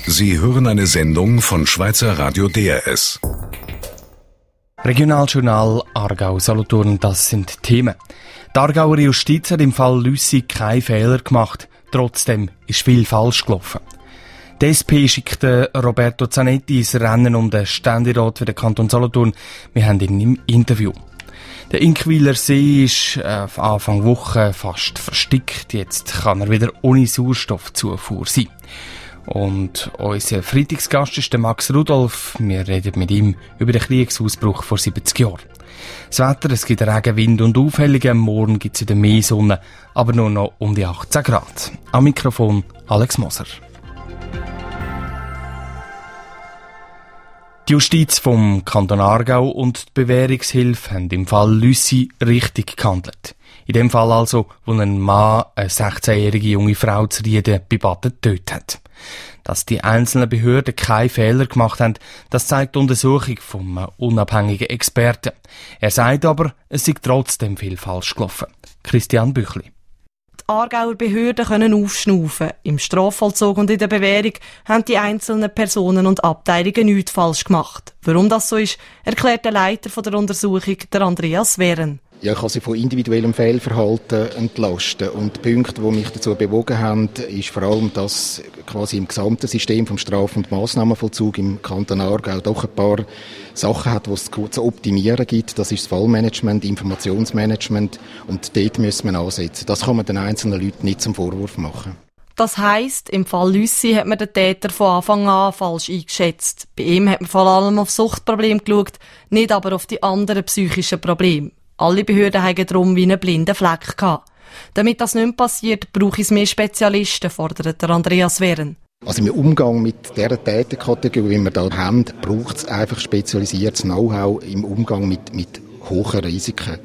Sie hören eine Sendung von Schweizer Radio DRS. Regionaljournal Aargau-Solothurn, das sind Themen. Die Aargauer Justiz hat im Fall Lüssi keinen Fehler gemacht. Trotzdem ist viel falsch gelaufen. Die SP schickte Roberto Zanetti ins Rennen um den Ständerat für den Kanton Solothurn. Wir haben ihn im Interview. Der Inkwiler See ist Anfang Woche fast verstickt. Jetzt kann er wieder ohne Sauerstoffzufuhr sein. Und unser Freitagsgast ist der Max Rudolf. Wir reden mit ihm über den Kriegsausbruch vor 70 Jahren. Das Wetter, es gibt Regen, Wind und Aufhellungen. Morgen gibt es wieder mehr Sonne, aber nur noch um die 18 Grad. Am Mikrofon Alex Moser. Die Justiz vom Kanton Aargau und die Bewährungshilfe haben im Fall Lüssi richtig gehandelt. In dem Fall also, wo ein Mann eine 16-jährige junge Frau zu Rieden bei Baden getötet hat. Dass die einzelnen Behörden keine Fehler gemacht haben, das zeigt die Untersuchung vom unabhängigen Experten. Er sagt aber, es sei trotzdem viel falsch gelaufen. Christian Büchli. Die Aargauer Behörden können aufschnaufen. Im Strafvollzug und in der Bewährung haben die einzelnen Personen und Abteilungen nichts falsch gemacht. Warum das so ist, erklärt der Leiter der Untersuchung, der Andreas Wehren. Ja, ich kann sie von individuellem Fehlverhalten entlasten. Und die Punkte, die mich dazu bewogen haben, ist vor allem, dass quasi im gesamten System vom Straf- und Massnahmenvollzug im Kanton Aargau doch ein paar Sachen hat, die es zu optimieren gibt. Das ist das Fallmanagement, Informationsmanagement. Und dort müssen wir ansetzen. Das kann man den einzelnen Leuten nicht zum Vorwurf machen. Das heisst, im Fall Lüssi hat man den Täter von Anfang an falsch eingeschätzt. Bei ihm hat man vor allem auf Suchtprobleme geschaut, nicht aber auf die anderen psychischen Probleme. Alle Behörden haben darum wie einen blinden Fleck gehabt. Damit das nicht mehr passiert, brauche es mehr Spezialisten, fordert der Andreas Wehren. Also im Umgang mit dieser Täterkategorie, wie wir da haben, braucht es einfach spezialisiertes Know-how im Umgang mit hohen Risiken.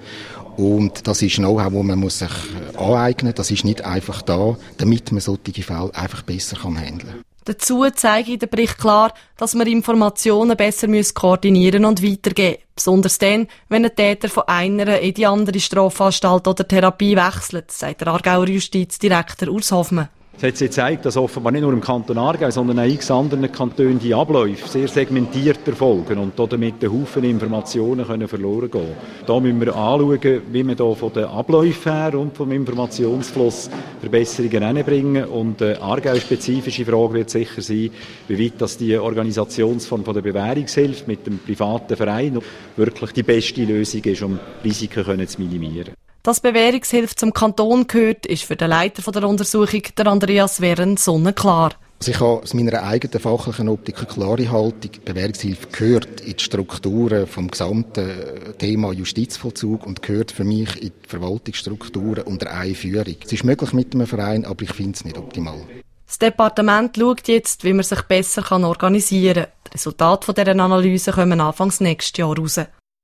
Und das ist Know-how, das man sich aneignen muss. Das ist nicht einfach da, damit man solche Fälle einfach besser handeln kann. Dazu zeige der Bericht klar, dass man Informationen besser koordinieren und weitergeben muss. Besonders dann, wenn ein Täter von einer in die andere Strafanstalt oder Therapie wechselt, sagt der Aargauer Justizdirektor Urs Hoffmann. Es hat sich gezeigt, dass offenbar nicht nur im Kanton Aargau, sondern auch in anderen Kantonen die Abläufe sehr segmentiert erfolgen und damit ein Haufen Informationen können verloren gehen. Da müssen wir anschauen, wie wir da von den Abläufen her und vom Informationsfluss Verbesserungen hinbringen. Und eine Aargau-spezifische Frage wird sicher sein, wie weit das die Organisationsform von der Bewährungshilfe mit dem privaten Verein wirklich die beste Lösung ist, um Risiken zu minimieren. Dass Bewährungshilfe zum Kanton gehört, ist für den Leiter der Untersuchung, der Andreas Wehren, sonnenklar. Also ich habe aus meiner eigenen fachlichen Optik eine klare Haltung. Bewährungshilfe gehört in die Strukturen vom gesamten Thema Justizvollzug und gehört für mich in die Verwaltungsstrukturen unter eine Führung. Es ist möglich mit einem Verein, aber ich finde es nicht optimal. Das Departement schaut jetzt, wie man sich besser organisieren kann. Die Resultate dieser Analyse kommen Anfangs nächstes Jahr raus.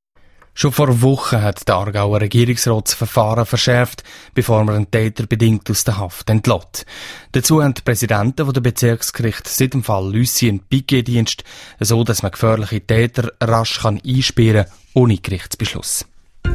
Schon vor Wochen hat der Aargauer Regierungsrat das Verfahren verschärft, bevor man einen Täter bedingt aus der Haft entlässt. Dazu haben die Präsidenten der Bezirksgerichte seit dem Fall Lüssi einen Pikettdienst, so dass man gefährliche Täter rasch einsperren kann, ohne Gerichtsbeschluss.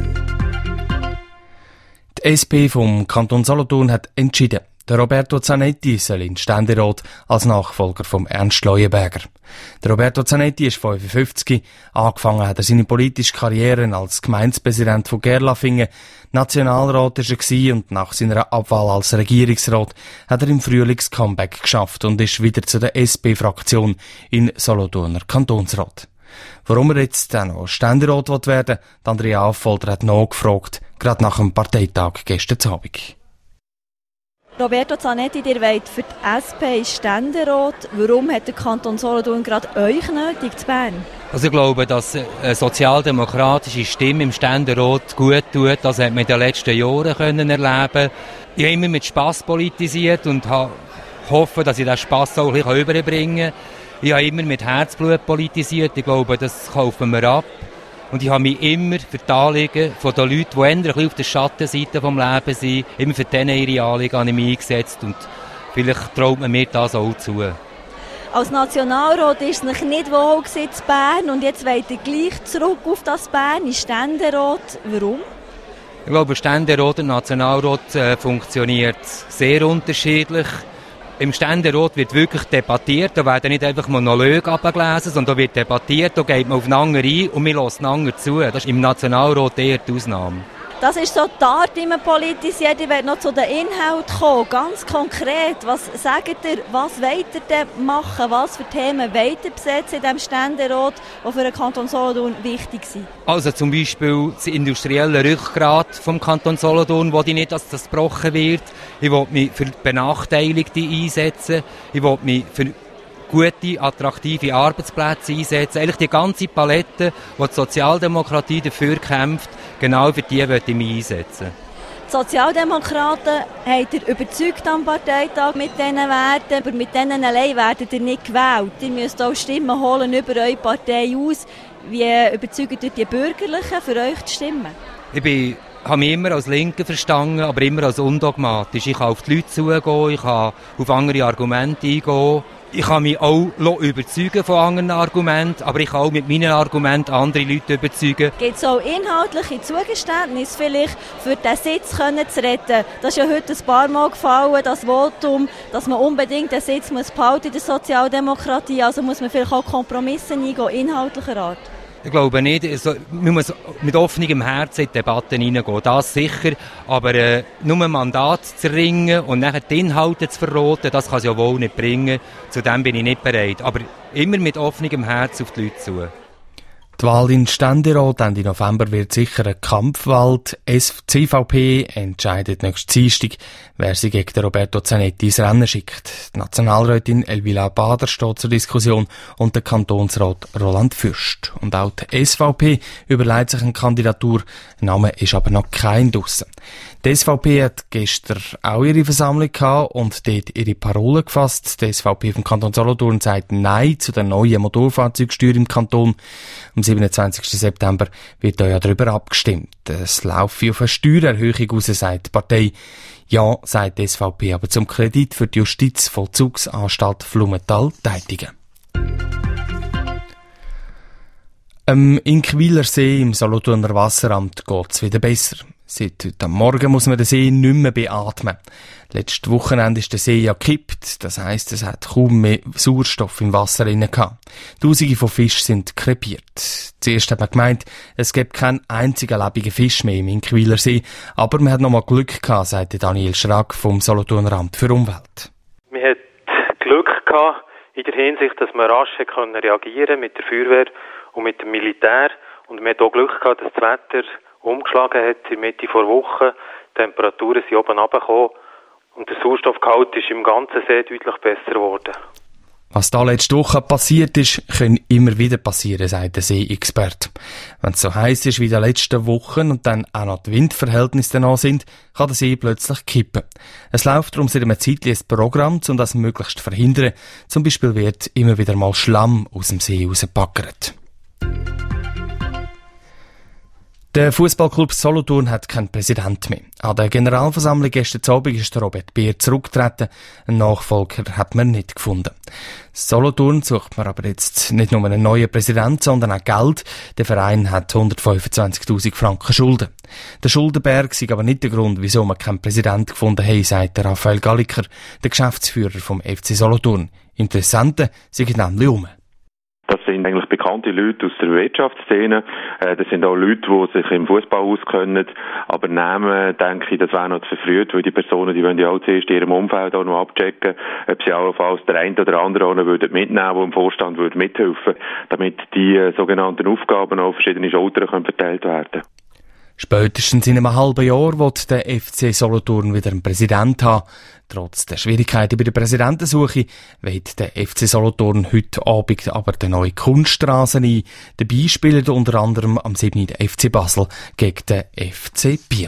Die SP vom Kanton Solothurn hat entschieden, der Roberto Zanetti soll in den Ständerat als Nachfolger vom Ernst Leuenberger. Der Roberto Zanetti ist 55. Angefangen hat er seine politische Karriere als Gemeindepräsident von Gerlafingen. Nationalrat war er und nach seiner Abwahl als Regierungsrat hat er im Frühling das Comeback geschafft und ist wieder zu der SP-Fraktion in Solothurner Kantonsrat. Warum er jetzt auch noch Ständerat werden will, Andrea Affolter hat nachgefragt, gerade nach dem Parteitag gestern Abend. Roberto Zanetti, ihr wollt für die SP Ständerat. Warum hat der Kanton Solothurn gerade euch nötig zu Bern? Also ich glaube, dass eine sozialdemokratische Stimme im Ständerat gut tut. Das hat man in den letzten Jahren erleben. Ich habe immer mit Spass politisiert und hoffe, dass ich diesen Spass auch ein bisschen überbringen kann. Ich habe immer mit Herzblut politisiert. Ich glaube, das kaufen wir ab. Und ich habe mich immer für die Anliegen von den Leuten, die eher ein bisschen auf der Schattenseite des Lebens sind, immer für denen ihre Anliegen eingesetzt. Und vielleicht traut man mir das auch zu. Als Nationalrat ist es nicht wohl in Bern und jetzt wollt ihr gleich zurück auf das Bern in Ständerat. Warum? Ich glaube, Ständerat und Nationalrat funktioniert sehr unterschiedlich. im Ständerat wird wirklich debattiert, da werden nicht einfach Monologe abgelesen, sondern da wird debattiert, da geht man aufeinander ein und wir hören einander zu. Das ist im Nationalrat eher die Ausnahme. Das ist so die Art, wie man politisiert. Ich werde noch zu den Inhalten kommen. Ganz konkret, was sagt ihr, was wollt ihr denn machen? Was für Themen wollt ihr besetzen in diesem Ständerat, die für den Kanton Solothurn wichtig sind? Also zum Beispiel das industrielle Rückgrat vom Kanton Solothurn, wo ich nicht, dass das gebrochen wird. Ich will mich für Benachteiligte einsetzen. Ich will mich für gute, attraktive Arbeitsplätze einsetzen. Eigentlich die ganze Palette, die die Sozialdemokratie dafür kämpft, genau für die möchte ich mich einsetzen. Die Sozialdemokraten habt ihr überzeugt am Parteitag mit diesen Werten, aber mit denen allein werdet ihr nicht gewählt. Ihr müsst auch Stimmen holen über eure Partei aus. Wie überzeugt ihr die Bürgerlichen, für euch zu stimmen? Ich habe mich immer als Linke verstanden, aber immer als undogmatisch. Ich kann auf die Leute zugehen, ich kann auf andere Argumente eingehen. Ich kann mich auch überzeugen von anderen Argumenten, aber ich kann auch mit meinen Argumenten andere Leute überzeugen. Gibt es auch inhaltliche Zugeständnisse, vielleicht für diesen Sitz zu retten? Das ist ja heute ein paar Mal gefallen, das Votum, dass man unbedingt den Sitz behalten in der Sozialdemokratie. Also muss man vielleicht auch Kompromisse eingehen, inhaltlicher Art. Ich glaube nicht. Also, man muss mit offenem Herzen in die Debatten hineingehen, das sicher. Aber nur ein Mandat zu ringen und nachher die Inhalte zu verraten, das kann es ja wohl nicht bringen. Zu dem bin ich nicht bereit. Aber immer mit offenem Herzen auf die Leute zu. Die Wahl in Ständerat Ende November wird sicher eine Kampfwahl. Die CVP entscheidet nächsten Dienstag, wer sie gegen Roberto Zanetti ins Rennen schickt. Die Nationalrätin Elvira Bader steht zur Diskussion und der Kantonsrat Roland Fürst. Und auch die SVP überlegt sich eine Kandidatur. Name ist aber noch kein draussen. Die SVP hat gestern auch ihre Versammlung gehabt und dort ihre Parole gefasst. Die SVP vom Kanton Solothurn sagt Nein zu der neuen Motorfahrzeugsteuer im Kanton. Am 27. September wird da ja darüber abgestimmt. Es laufe auf eine Steuererhöhung raus, sagt die Partei. Ja, sagt die SVP, aber zum Kredit für die Justizvollzugsanstalt Flumenthal-Teitigen. Am Inkwiler See im Solothurner Wasseramt geht's wieder besser. Seit heute Morgen muss man den See nicht mehr beatmen. Letztes Wochenende ist der See ja gekippt, das heisst, es hat kaum mehr Sauerstoff im Wasser drin gehabt. Tausende von Fischen sind krepiert. Zuerst hat man gemeint, es gibt keinen einzigen lebenden Fisch mehr im Inkwiler See, aber man hat noch mal Glück gehabt, sagte Daniel Schrag vom Solothurner Amt für Umwelt. Man hat Glück gehabt in der Hinsicht, dass man rasch reagieren mit der Feuerwehr und mit dem Militär, und man hat auch Glück gehabt, dass das Wetter umgeschlagen hat in der Mitte vor Wochen. Die Temperaturen sind oben runtergekommen und der Sauerstoffgehalt ist im ganzen See deutlich besser geworden. Was da letzte Woche passiert ist, kann immer wieder passieren, sagt der See-Experte. Wenn es so heiß ist wie in den letzten Wochen und dann auch noch die Windverhältnisse danach sind, kann der See plötzlich kippen. Es läuft darum seit einer Zeit ein Programm, um das möglichst zu verhindern. Zum Beispiel wird immer wieder mal Schlamm aus dem See rausgepackert. Der Fußballclub Solothurn hat keinen Präsident mehr. An der Generalversammlung gestern Abend ist Robert Beer zurückgetreten. Einen Nachfolger hat man nicht gefunden. Solothurn sucht man aber jetzt nicht nur einen neuen Präsidenten, sondern auch Geld. Der Verein hat 125.000 Franken Schulden. Der Schuldenberg sei aber nicht der Grund, wieso man keinen Präsident gefunden hat, sagt Raphael Galliker, der Geschäftsführer vom FC Solothurn. Interessante sind nämlich um. Das sind eigentlich bekannte Leute aus der Wirtschaftsszene. Das sind auch Leute, die sich im Fußball auskennen. Aber Namen, denke ich, das wäre noch zu verfrüht, weil die Personen, die wollen ja auch zuerst in ihrem Umfeld auch noch abchecken, ob sie allenfalls der eine oder andere auch noch mitnehmen, der im Vorstand mithelfen würde, damit die sogenannten Aufgaben auf verschiedene Schultern verteilt werden können. Spätestens in einem halben Jahr wird der FC Solothurn wieder einen Präsidenten haben. Trotz der Schwierigkeiten bei der Präsidentensuche wird der FC Solothurn heute Abend aber den neuen Kunststraßen ein. Dabei spielt unter anderem am 7. der FC Basel gegen den FC Biel.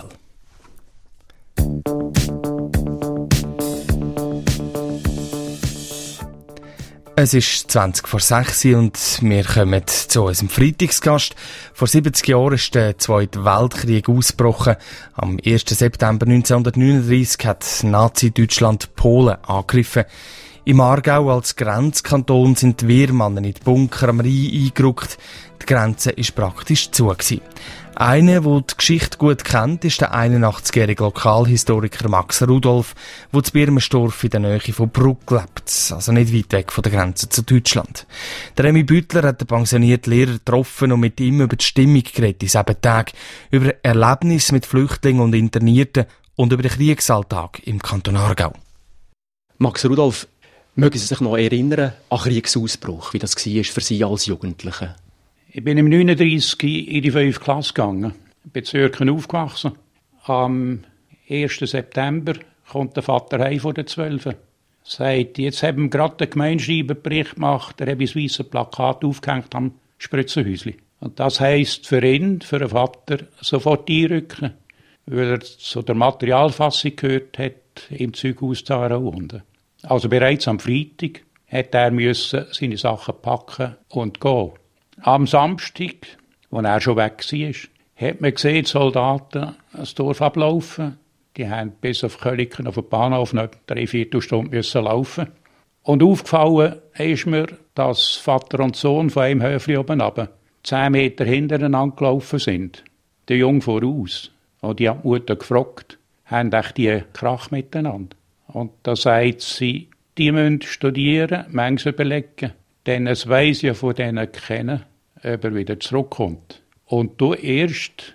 Es ist 20 vor 6 und wir kommen zu unserem Freitagsgast. Vor 70 Jahren ist der Zweite Weltkrieg ausgebrochen. Am 1. September 1939 hat Nazi-Deutschland Polen angegriffen. Im Aargau als Grenzkanton sind die Wehrmannen in die Bunker am Rhein eingerückt. Die Grenze war praktisch zu. Einer, der die Geschichte gut kennt, ist der 81-jährige Lokalhistoriker Max Rudolf, der in Birmenstorf in der Nähe von Brugg lebt, also nicht weit weg von der Grenze zu Deutschland. Der Remy Büttler hat den pensionierten Lehrer getroffen und mit ihm über die Stimmung geredet in 7 Tagen, über Erlebnisse mit Flüchtlingen und Internierten und über den Kriegsalltag im Kanton Aargau. Max Rudolf, mögen Sie sich noch erinnern an Kriegsausbruch, wie das war für Sie als Jugendliche? Ich bin im 39 in die 5. Klasse gegangen. Ich bin in Zürich aufgewachsen. Am 1. September kommt der Vater heim von den 12. Sagt, jetzt haben wir gerade den Gemeinschreiberbericht gemacht, der habe ein weisses Plakat aufgehängt am Spritzenhäusli. Und das heisst für ihn, für den Vater, sofort einrücken, weil er zu der Materialfassung gehört hat im Zeughaus Zaraunde. Also bereits am Freitag hätte er seine Sachen packen und gehen. Am Samstag, als er schon weg war, hat man gesehen, die Soldaten das Dorf ablaufen. Die haben bis auf Köliken auf den Bahnhof noch 3/4 Stunden laufen. Und aufgefallen ist mir, dass Vater und Sohn von einem Höfli oben runter 10 Meter hintereinander gelaufen sind. Der Junge voraus. Und die hat die Mutter gefragt, haben echt die Krach miteinander? Und da sagt sie, die müssen studieren, manches überlegen. Denn es weiss ja von denen kennen, ob er wieder zurückkommt. Und du erst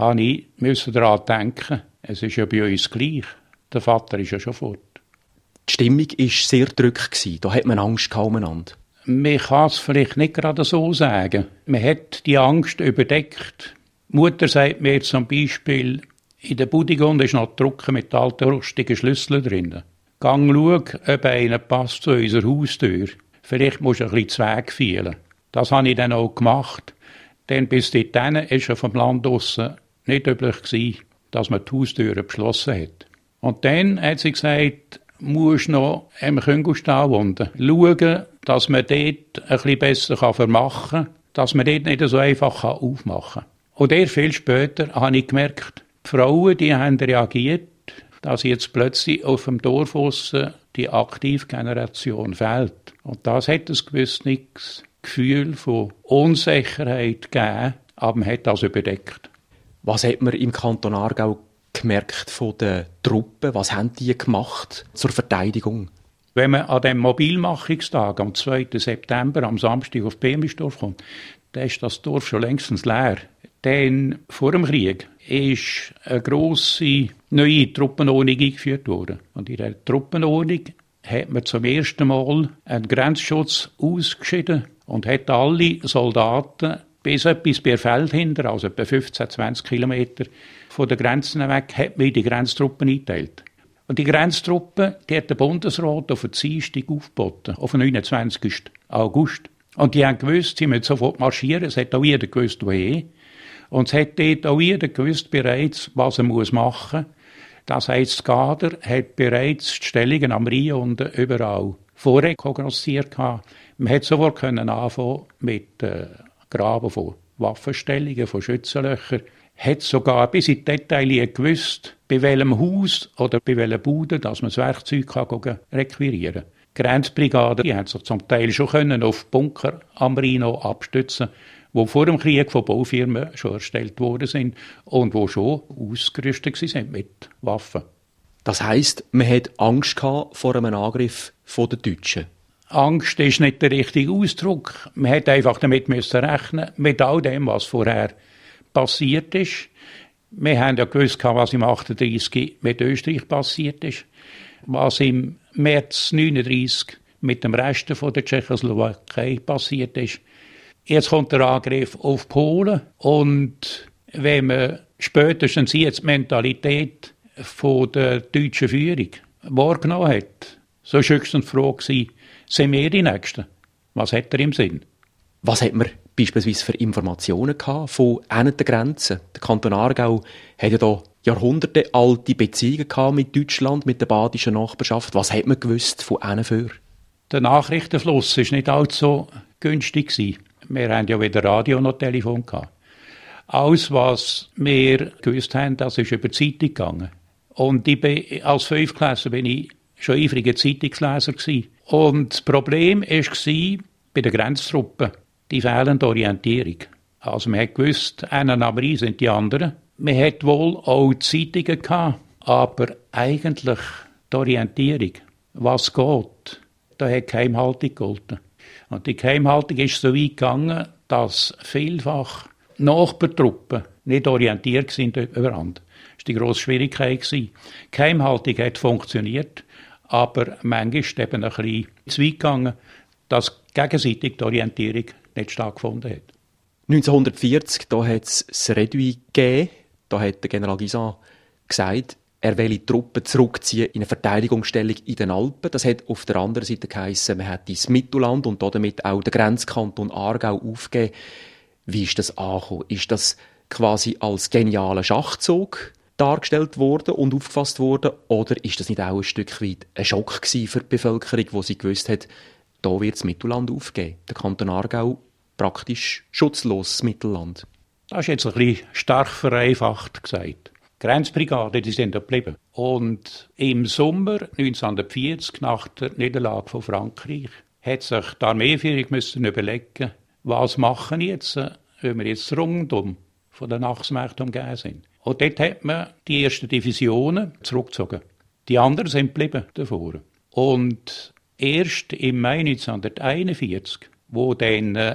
musste ich daran denken, es ist ja bei uns gleich. Der Vater ist ja schon fort. Die Stimmung war sehr drückend. Da hat man Angst umeinander. Man kann es vielleicht nicht gerade so sagen. Man hat die Angst überdeckt. Die Mutter sagt mir zum Beispiel, in der Budigund ist noch Drucken mit alten rustigen Schlüsseln drin. Gang schau, ob einer passt zu unserer Haustür. Vielleicht musst du ein bisschen zu Weg fehlen. Das habe ich dann auch gemacht. Denn bis dorthin war es vom Land draussen nicht üblich gewesen, dass man die Haustüren beschlossen hat. Und dann hat sie gesagt, musst noch am Küngelstall unten schauen, dass man dort ein bisschen besser vermachen kann, dass man dort nicht so einfach aufmachen kann. Und eher viel später habe ich gemerkt, die Frauen, die haben reagiert, dass jetzt plötzlich auf dem Dorf aussen die Aktivgeneration fehlt. Und das hat ein gewisses Gefühl von Unsicherheit gegeben, aber man hat das überdeckt. Was hat man im Kanton Aargau gemerkt von den Truppen? Was haben die gemacht zur Verteidigung? Wenn man an dem Mobilmachungstag am 2. September am Samstag auf Birmenstorf kommt, dann ist das Dorf schon längstens leer. Denn vor dem Krieg ist eine grosse neue Truppenordnung eingeführt worden. Und in dieser Truppenordnung hat man zum ersten Mal einen Grenzschutz ausgeschieden und hat alle Soldaten bis etwas Bierfeld hinter, also etwa 15, 20 Kilometer von den Grenzen weg, hat man in die Grenztruppen eingeteilt. Und die Grenztruppen, die hat der Bundesrat auf den Dienstag aufgeboten, auf den 29. August. Und die haben gewusst, sie müssen sofort marschieren, es hat auch jeder gewusst, woher. Und es hat dort auch jeder gewusst bereits, was er machen muss. Das heisst, das Kader hat bereits die Stellungen am Rhein unten überall vorrekognosziert. Man hat sofort anfangen mit Graben von Waffenstellungen, von Schützenlöchern. Hat sogar bis in die Details gewusst, bei welchem Haus oder bei welcher Bude, dass man das Werkzeug requirieren kann. Die Grenzbrigade, die haben sich zum Teil schon auf Bunker am Rhein abstützen, die vor dem Krieg von Baufirmen schon erstellt worden sind und die schon ausgerüstet sind mit Waffen. Das heisst, man hat Angst gehabt vor einem Angriff der Deutschen? Angst ist nicht der richtige Ausdruck. Man hat einfach damit rechnen, mit all dem, was vorher passiert ist. Wir haben ja gewusst, was im 38 mit Österreich passiert ist, was im März 1939 mit dem Rest der Tschechoslowakei passiert ist. Jetzt kommt der Angriff auf Polen und wenn man spätestens jetzt die Mentalität von der deutschen Führung wahrgenommen hat, so war höchstens die Frage, sind wir die Nächsten? Was hat er im Sinn? Was hat man beispielsweise für Informationen gehabt von den Grenzen? Der Kanton Aargau hat ja da jahrhundertealte Beziehungen gehabt mit Deutschland, mit der badischen Nachbarschaft. Was hat man gewusst von ihnen für? Der Nachrichtenfluss war nicht allzu günstig. Wir hatten ja weder Radio noch Telefon gehabt. Alles, was wir gewusst haben, das ist über die Zeitung gegangen. Und als Fünftklässler bin ich schon eifriger Zeitungsleser gewesen. Und das Problem war bei den Grenztruppen die fehlende Orientierung. Also man hat gewusst, einer am Rhein sind die anderen. Man hat wohl auch Zeitungen gehabt, aber eigentlich die Orientierung, was geht, da hat Geheimhaltung gegolten. Und die Geheimhaltung ist so weit gegangen, dass vielfach Nachbartruppen nicht orientiert sind übereinander. Das war die grosse Schwierigkeit. Die Geheimhaltung hat funktioniert, aber manchmal ist eben ein bisschen zu weit gegangen, dass gegenseitig die Orientierung nicht stattgefunden hat. 1940, da hat es das Redui gegeben. Da hat der General Guisan gesagt, er will die Truppen zurückziehen in eine Verteidigungsstellung in den Alpen. Das hat auf der anderen Seite geheissen, man hat das Mittelland und damit auch den Grenzkanton Aargau aufgegeben. Wie ist das angekommen? Ist das quasi als genialer Schachzug dargestellt worden und aufgefasst worden? Oder ist das nicht auch ein Stück weit ein Schock für die Bevölkerung, wo sie gewusst hat, da wird das Mittelland aufgeben? Der Kanton Aargau praktisch schutzloses Mittelland. Das ist jetzt ein bisschen stark vereinfacht gesagt. Die Grenzbrigaden, die sind da geblieben. Und im Sommer 1940, nach der Niederlage von Frankreich, hat sich die Armeeführung müssen überlegen, was machen jetzt, wenn wir jetzt rundum von den Achsenmächten umgeben sind. Und dort hat man die ersten Divisionen zurückgezogen. Die anderen sind geblieben davor. Und erst im Mai 1941, wo dann die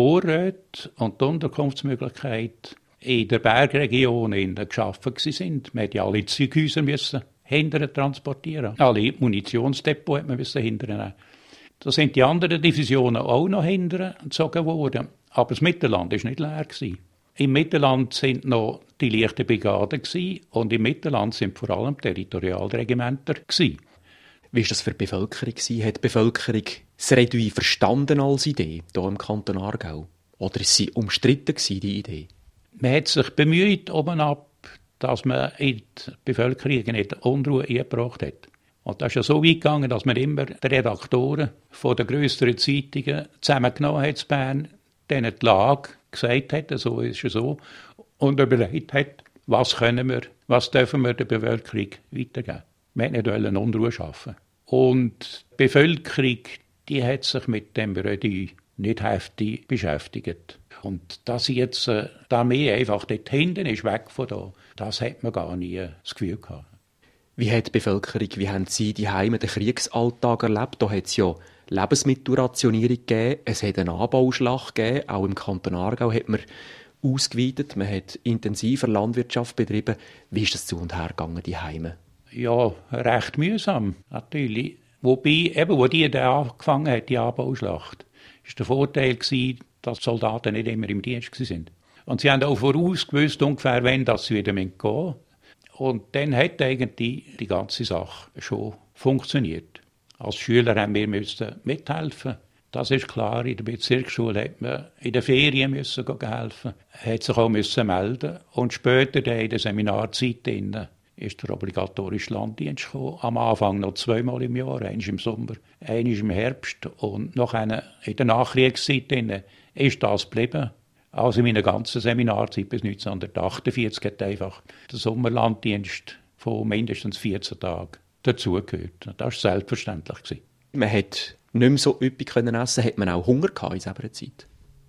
Vorräte und die Unterkunftsmöglichkeiten in der Bergregion geschaffen waren. Man musste ja alle Zeughäuser hinterher transportieren. Alle Munitionsdepots musste man hinterher nehmen. Da sind die anderen Divisionen auch noch hinterher gezogen worden. Aber das Mittelland war nicht leer. Im Mittelland sind noch die leichten Brigaden und im Mittelland sind vor allem Territorialregimenter. Wie war das für die Bevölkerung? Hat die Bevölkerung das Redui verstanden als Idee hier im Kanton Aargau? Oder ist sie umstritten, die Idee? Man hat sich bemüht, oben ab, dass man in die Bevölkerung nicht Unruhe eingebracht hat. Und das ist ja so weit gegangen, dass man immer die Redaktoren von den grösseren Zeitungen zusammengenommen hat in Bern, denen die Lage gesagt hat, so ist es so, und überlegt hat, was dürfen wir der Bevölkerung weitergeben. Man wollte nicht Unruhe schaffen. Und die Bevölkerung, die hat sich mit dem Redui nicht heftig beschäftigt. Und dass jetzt die Armee einfach dort hinten ist, weg von da, das hat man gar nie das Gefühl gehabt. Wie hat die Bevölkerung, wie haben Sie die Heime den Kriegsalltag erlebt? Da hat es ja Lebensmittelrationierung gegeben, es hat eine Anbauschlacht gegeben, auch im Kanton Aargau hat man ausgeweitet, man hat intensiver Landwirtschaft betrieben. Wie ist das zu und her gegangen, die Heime? Ja, recht mühsam, natürlich. Wobei, eben, wo die da angefangen hat, die Anbauschlacht, war der Vorteil, dass die Soldaten nicht immer im Dienst waren. Und sie haben auch vorausgewusst, ungefähr, wann sie wieder gehen müssen. Und dann hat eigentlich die ganze Sache schon funktioniert. Als Schüler haben wir mithelfen. Das ist klar. In der Bezirksschule hat man in den Ferien helfen. Hat sich auch melden. Und später in der Seminarzeit ist der obligatorische Landdienst gekommen. Am Anfang noch 2-mal im Jahr, einmal im Sommer, einmal im Herbst. Und noch in der Nachkriegszeit ist das geblieben. Also in meiner ganzen Seminarzeit bis 1948 hat einfach der Sommerlanddienst von mindestens 14 Tagen dazugehört. Das war selbstverständlich. Man hat nicht mehr so üppig essen. Hat man auch Hunger gehabt in dieser Zeit?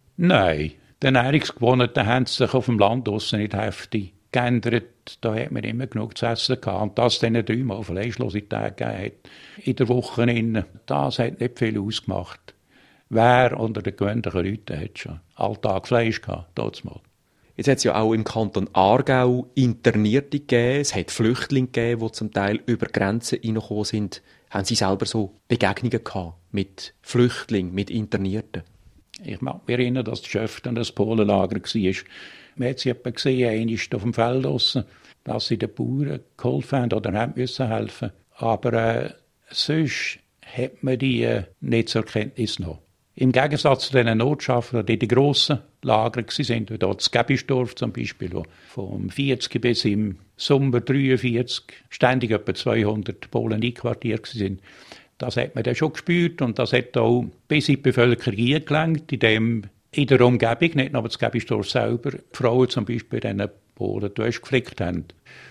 Nein. Die Ernährungsgewohnheiten haben sich auf dem Land draussen nicht heftig geändert. Da hat man immer genug zu essen gehabt. Und dass es dann 3-mal fleischlose Tage gegeben hat in der Woche, das hat nicht viel ausgemacht. Wer unter den gewöhnlichen Leuten hat schon Alltag Fleisch gehabt, mal. Jetzt hat es ja auch im Kanton Aargau Internierte gegeben. Es hat Flüchtlinge gegeben, die zum Teil über Grenzen reingekommen sind. Haben Sie selber so Begegnungen gehabt mit Flüchtlingen, mit Internierten? Ich mag mich erinnern, dass das Schöften ein Polenlager war. Man hat sie gesehen, einmal auf dem Feld draussen, dass sie den Bauern geholfen haben oder haben müssen helfen. Aber sonst hat man die nicht zur Kenntnis genommen. Im Gegensatz zu den Notschaffern, die in den grossen Lagern waren, wie dort das Gebisdorf zum Beispiel, wo vom 40 bis im Sommer 43 ständig etwa 200 Polen einquartiert sind. Das hat man dann schon gespürt und das hat auch bis in die Bevölkerung eingelenkt, in der Umgebung, nicht nur das Gebisdorf selber, die Frauen zum Beispiel diesen Polen geflickt haben.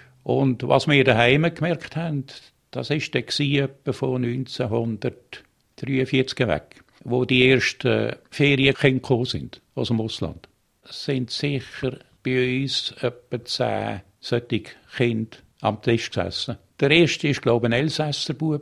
Und was wir daheim gemerkt haben, das war dann etwa von 1943 1943 weg, wo die ersten Ferienkinder gekommen sind aus dem Ausland. Es sind sicher bei uns etwa 10 solche Kinder am Tisch gesessen. Der erste war, glaube ich, ein Elsässer-Bub.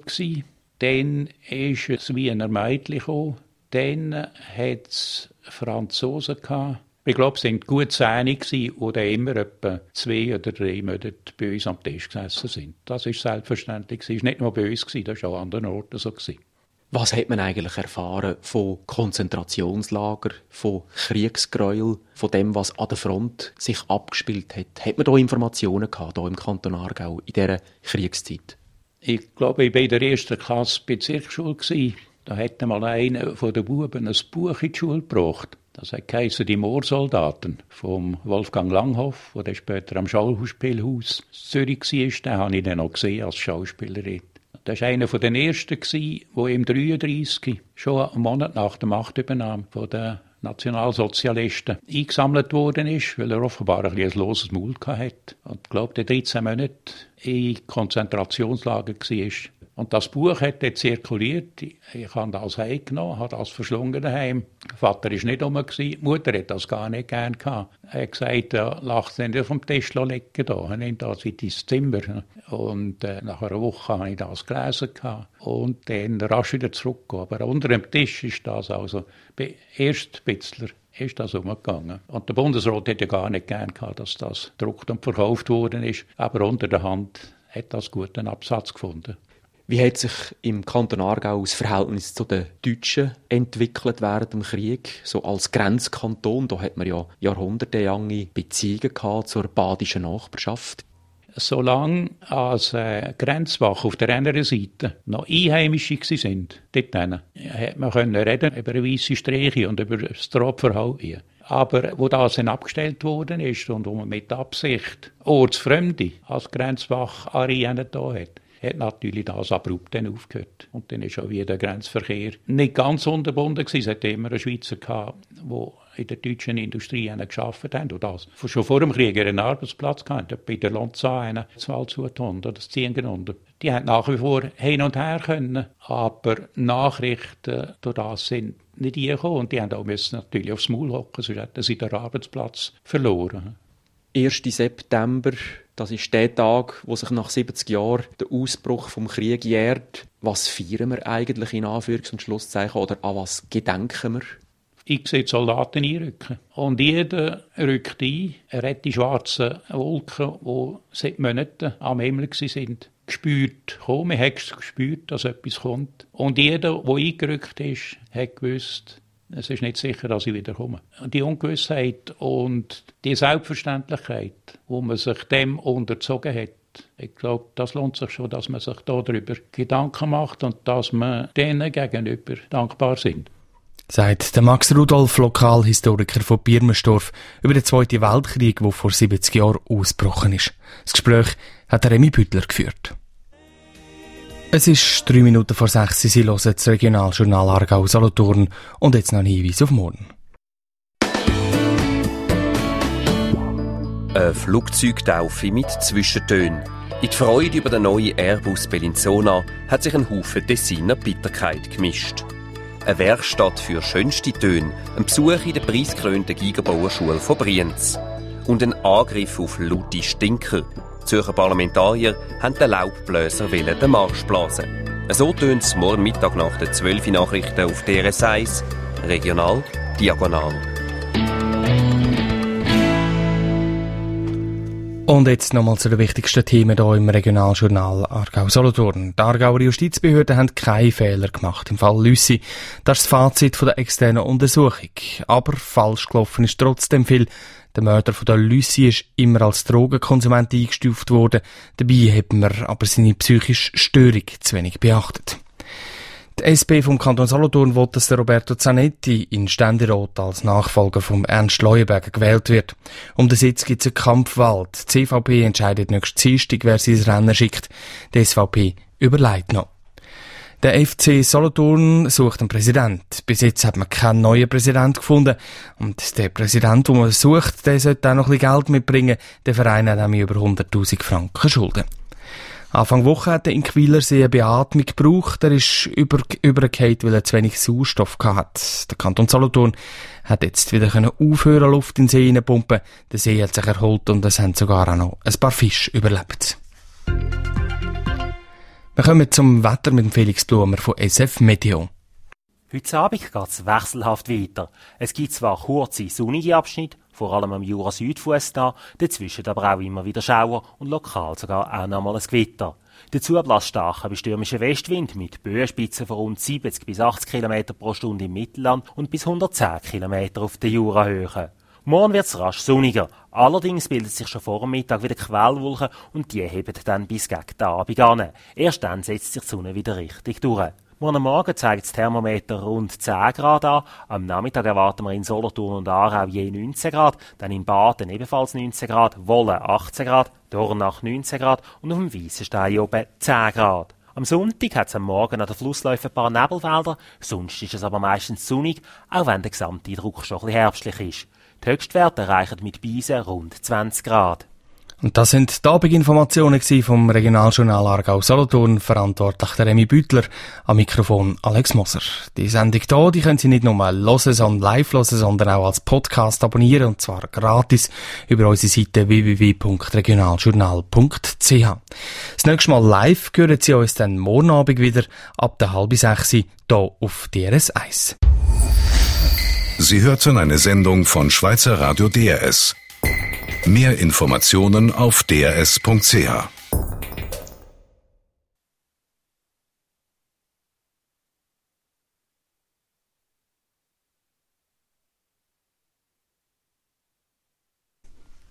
Dann ist es wie ein Mädchen gekommen. Dann hat es Franzosen gehabt. Ich glaube, es waren gut 10, die dann immer etwa 2 oder 3 Monate bei uns am Tisch gesessen sind. Das war selbstverständlich. Es war nicht nur bei uns, das war auch an anderen Orten so. Was hat man eigentlich erfahren von Konzentrationslagern, von Kriegsgräuel, von dem, was an der Front sich abgespielt hat? Hat man da Informationen gehabt, hier im Kanton Aargau, in dieser Kriegszeit? Ich glaube, ich war in der 1. Klasse Bezirksschule. Da hat mal einer von den Buben ein Buch in die Schule gebracht. Das heisst «Die Moorsoldaten» vom Wolfgang Langhoff, der später am Schauspielhaus Zürich war. Den habe ich dann noch gesehen als Schauspielerin. Das war einer der ersten, der im 1933, schon einen Monat nach der Machtübernahme von den Nationalsozialisten, eingesammelt worden ist, weil er offenbar ein loses Maul hatte. Und ich glaube, der 13 Monate in Konzentrationslager war. Und das Buch hat dort zirkuliert. Ich habe das heimgenommen, habe das verschlungen daheim. Der Vater war nicht rum, die Mutter hat das gar nicht gern gehabt. Er hat gesagt, ja, lass es nicht vom Tisch liegen da, nimm das in dein Zimmer. Und nach einer Woche habe ich das gelesen und dann rasch wieder zurückgekommen. Aber unter dem Tisch ist das also erst Bitzler. Ist das umgegangen. Und der Bundesrat hätte ja gar nicht gern gehabt, dass das gedruckt und verkauft worden ist. Aber unter der Hand hat das guten Absatz gefunden. Wie hat sich im Kanton Aargau das Verhältnis zu den Deutschen entwickelt während dem Krieg? So als Grenzkanton, da hat man ja jahrhundertelange Beziehungen gehabt zur badischen Nachbarschaft. Solange als Grenzwache auf der anderen Seite noch Einheimische waren, dort hat man reden über weisse Streiche und über das Tropfverhalten. Aber wo das dann abgestellt worden ist und wo man mit Absicht Ortsfremde als Grenzwache-Arena da hat natürlich das abrupt dann aufgehört. Und dann ist auch wieder der Grenzverkehr nicht ganz unterbunden gewesen. Es hat immer einen Schweizer gehabt, der in der deutschen Industrie gearbeitet hat. Und das schon vor dem Krieg einen Arbeitsplatz gehabt. Bei der Lonza das Waldshut oder das Ziegenunter. Die haben nach wie vor hin und her können. Aber Nachrichten durch das sind nicht gekommen. Und die haben auch natürlich aufs Maul hocken, sonst hätten sie den Arbeitsplatz verloren. 1. September, das ist der Tag, wo sich nach 70 Jahren der Ausbruch vom Krieg jährt. Was feiern wir eigentlich in Anführungs- und Schlusszeichen oder an was gedenken wir? Ich sehe die Soldaten einrücken. Und jeder rückt ein. Er hat die schwarzen Wolken, die seit Monaten am Himmel waren, gespürt. Man hat gespürt, dass etwas kommt. Und jeder, der eingerückt ist, hat gewusst, es ist nicht sicher, dass ich wieder komme. Und die Ungewissheit und die Selbstverständlichkeit, wo man sich dem unterzogen hat, ich glaube, das lohnt sich schon, dass man sich darüber Gedanken macht und dass man denen gegenüber dankbar sind. Sagt der Max Rudolf, Lokalhistoriker von Birmenstorf, über den Zweiten Weltkrieg, der vor 70 Jahren ausgebrochen ist. Das Gespräch hat Remy Büttler geführt. Es ist 3 Minuten vor 6 Uhr, Sie hören das Regionaljournal Aargau-Solothurn und jetzt noch ein Hinweis auf morgen. Eine Flugzeugtaufe mit Zwischentönen. In die Freude über den neuen Airbus Bellinzona hat sich ein Haufen Tessiner Bitterkeit gemischt. Eine Werkstatt für schönste Töne, ein Besuch in der preisgekrönten Gigerbauerschule von Brienz und ein Angriff auf laute Stinker. Die Zürcher Parlamentarier haben den Laubbläser den Marsch blasen. So tönt es morgen Mittag nach den 12 Nachrichten auf DRS 1, regional, diagonal. Und jetzt nochmal zu den wichtigsten Themen hier im Regionaljournal Aargau-Solothurn. Die Aargauer Justizbehörden haben keine Fehler gemacht im Fall Lüssi. Das ist das Fazit von der externen Untersuchung. Aber falsch gelaufen ist trotzdem viel. Der Mörder von der Lüssi ist immer als Drogenkonsument eingestuft worden. Dabei hat man aber seine psychische Störung zu wenig beachtet. Die SP vom Kanton Solothurn will, dass der Roberto Zanetti in Ständerat als Nachfolger von Ernst Leuenberger gewählt wird. Um den Sitz gibt es eine Kampfwahl. Die CVP entscheidet nächsten Dienstag, wer sie ins Rennen schickt. Die SVP überlegt noch. Der FC Solothurn sucht einen Präsidenten. Bis jetzt hat man keinen neuen Präsidenten gefunden. Und der Präsident, den man sucht, der sollte auch noch ein bisschen Geld mitbringen. Der Verein hat nämlich über 100'000 Franken Schulden. Anfang Woche hat der Inquilersee eine Beatmung gebraucht. Er ist übergefallen, weil er zu wenig Sauerstoff hatte. Der Kanton Solothurn hat jetzt wieder aufhören, Luft in den See hineinpumpen. Der See hat sich erholt und es haben sogar auch noch ein paar Fische überlebt. Wir kommen zum Wetter mit dem Felix Blumer von SF Meteo. Heute Abend geht es wechselhaft weiter. Es gibt zwar kurze, sonnige Abschnitte, vor allem am Jura-Südfuss da, dazwischen aber auch immer wieder Schauer und lokal sogar auch noch mal ein Gewitter. Dazu bläst starker bis stürmischer Westwind mit Böenspitzen von rund 70 bis 80 km pro Stunde im Mittelland und bis 110 km auf der Jurahöhe. Morgen wird es rasch sonniger. Allerdings bildet sich schon vor dem Mittag wieder Quellwolken und die heben dann bis gegen den Abend an. Erst dann setzt sich die Sonne wieder richtig durch. Morgen Morgen zeigt das Thermometer rund 10 Grad an. Am Nachmittag erwarten wir in Solothurn und Aarau je 19 Grad, dann in Baden ebenfalls 19 Grad, Wohlen 18 Grad, Dornach 19 Grad und auf dem Weissenstein oben 10 Grad. Am Sonntag hat es am Morgen an den Flussläufen ein paar Nebelfelder, sonst ist es aber meistens sonnig, auch wenn der Gesamteindruck schon ein bisschen herbstlich ist. Die Höchstwerte erreichen mit Beisen rund 20 Grad. Und das sind die Abendinformationen vom Regionaljournal Aargau Solothurn, verantwortlich der Remy Büttler, am Mikrofon Alex Moser. Die Sendung hier, die können Sie nicht nur live hören, sondern auch als Podcast abonnieren, und zwar gratis über unsere Seite www.regionaljournal.ch. Das nächste Mal live hören Sie uns dann morgen Abend wieder ab der 5:30 hier auf DRS 1. Sie hörten eine Sendung von Schweizer Radio DRS. Mehr Informationen auf drs.ch.